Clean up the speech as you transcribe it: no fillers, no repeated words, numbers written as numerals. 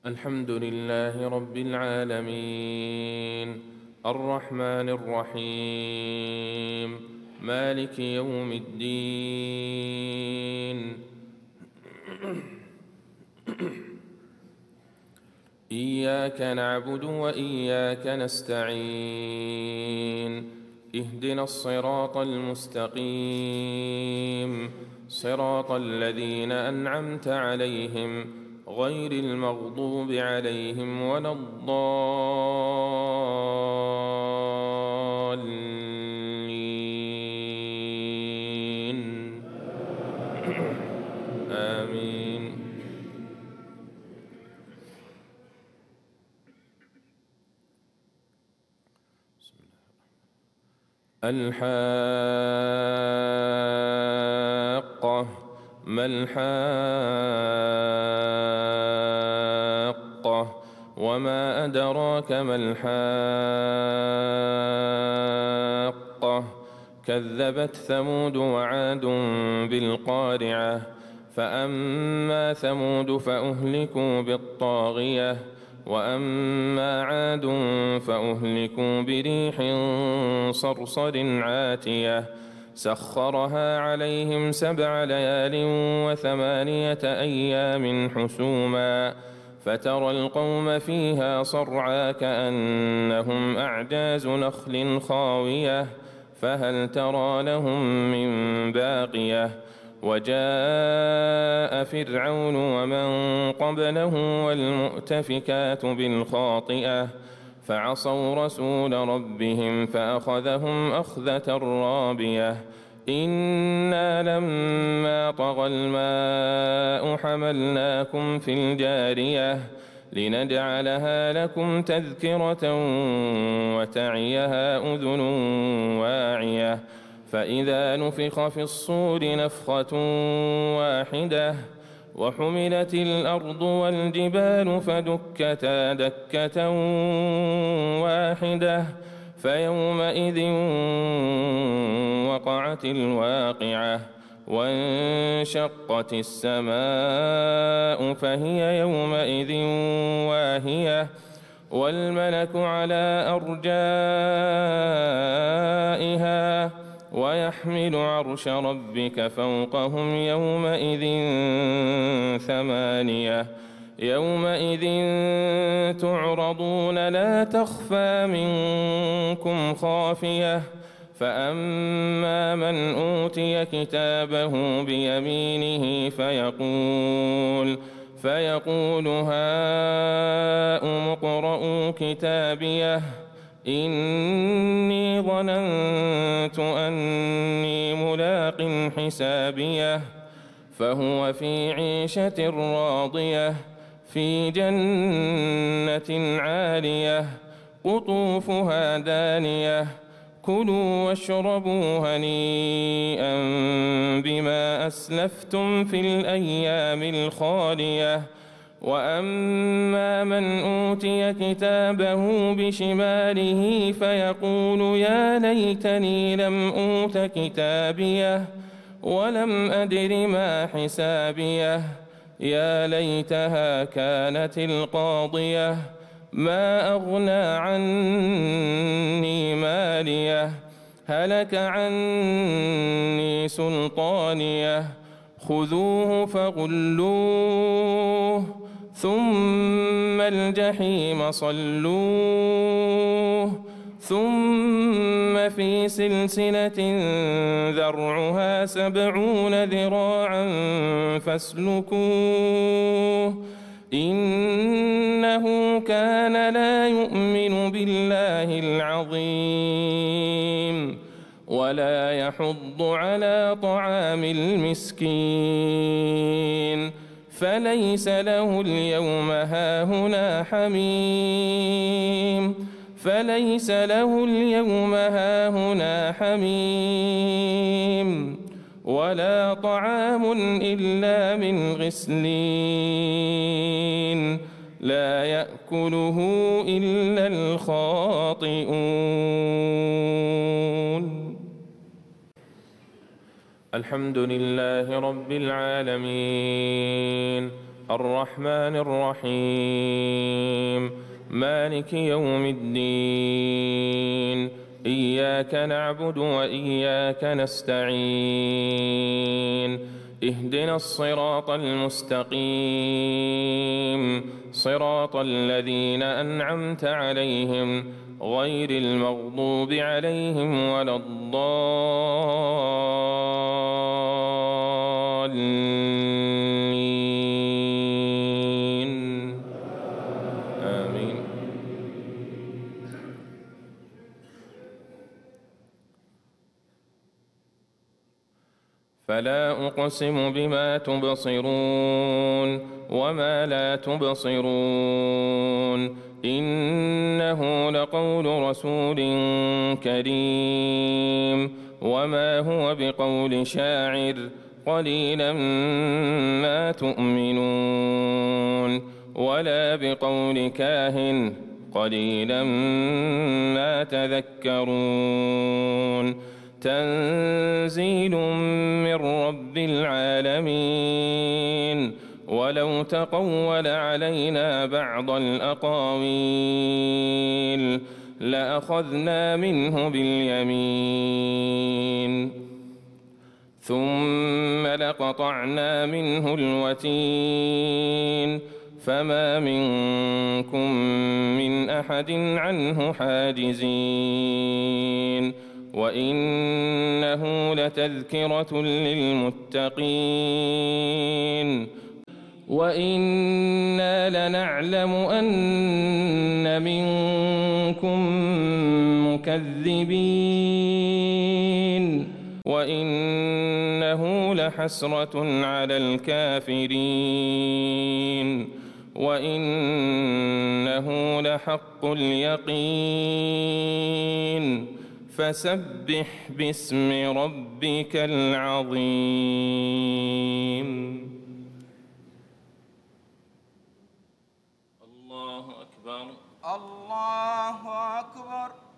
الحمد لله رب العالمين الرحمن الرحيم مالك يوم الدين إياك نعبد وإياك نستعين اهدنا الصراط المستقيم صراط الذين أنعمت عليهم غير المغضوب عليهم ولا الضالين آمين. الحاقة ما الحاقة وما أدراك ما الحاقة كذبت ثمود وعاد بالقارعة فأما ثمود فأهلكوا بالطاغية وأما عاد فأهلكوا بريح صرصر عاتية سخرها عليهم 7 ليال و8 أيام حسوما فترى القوم فيها صرعى كأنهم أعجاز نخل خاوية فهل ترى لهم من باقية وجاء فرعون ومن قبله والمؤتفكات بالخاطئة فعصوا رسول ربهم فأخذهم أخذة رابية إنا لما طغى الماء حملناكم في الجارية لنجعلها لكم تذكرة وتعيها أذن واعية فإذا نفخ في الصور نفخة واحدة وحملت الأرض والجبال فدكتا دكة واحدة فيومئذ وقعت الواقعة وانشقت السماء فهي يومئذ واهية والملك على أرجائها ويحمل عرش ربك فوقهم يومئذ 8 يومئذ تعرضون لا تخفى منكم خافية فأما من أوتي كتابه بيمينه فيقول هاؤم اقرءوا كتابيه إني ظننت أني ملاق حسابيه فهو في عيشة راضية في جنة عالية قطوفها دانية كلوا واشربوا هنيئا بما أسلفتم في الأيام الخالية وأما من أوتي كتابه بشماله فيقول يا ليتني لم أوت كتابيه ولم أدر ما حسابيه يا ليتها كانت القاضية ما أغنى عني ماليه هلك عني سلطانيه خذوه فغلوه ثم الجحيم صلوه ثم في سلسلة ذرعها 70 ذراعا فاسلكوه إنه كان لا يؤمن بالله العظيم ولا يحض على طعام المسكين فليس له اليوم هاهنا حميم ولا طعام إلا من غسلين لا يأكله إلا الخاطئون. الحمد لله رب العالمين الرحمن الرحيم مالك يوم الدين إياك نعبد وإياك نستعين اهدنا الصراط المستقيم صراط الذين أنعمت عليهم غير المغضوب عليهم ولا الضالين آمين. فلا أقسم بما تبصرون وما لا تبصرون إنه لقول رسول كريم وما هو بقول شاعر قليلا ما تؤمنون ولا بقول كاهن قليلا ما تذكرون تنزيل من رب العالمين ولو تقول علينا بعض الأقاويل لأخذنا منه باليمين ثم لقطعنا منه الوتين فما منكم من أحد عنه حاجزين وإنه لتذكرة للمتقين وإنا لنعلم أن منكم مكذبين وإنه لحسرة على الكافرين وإنه لحق اليقين فسبح باسم ربك العظيم. الله أكبر. الله أكبر.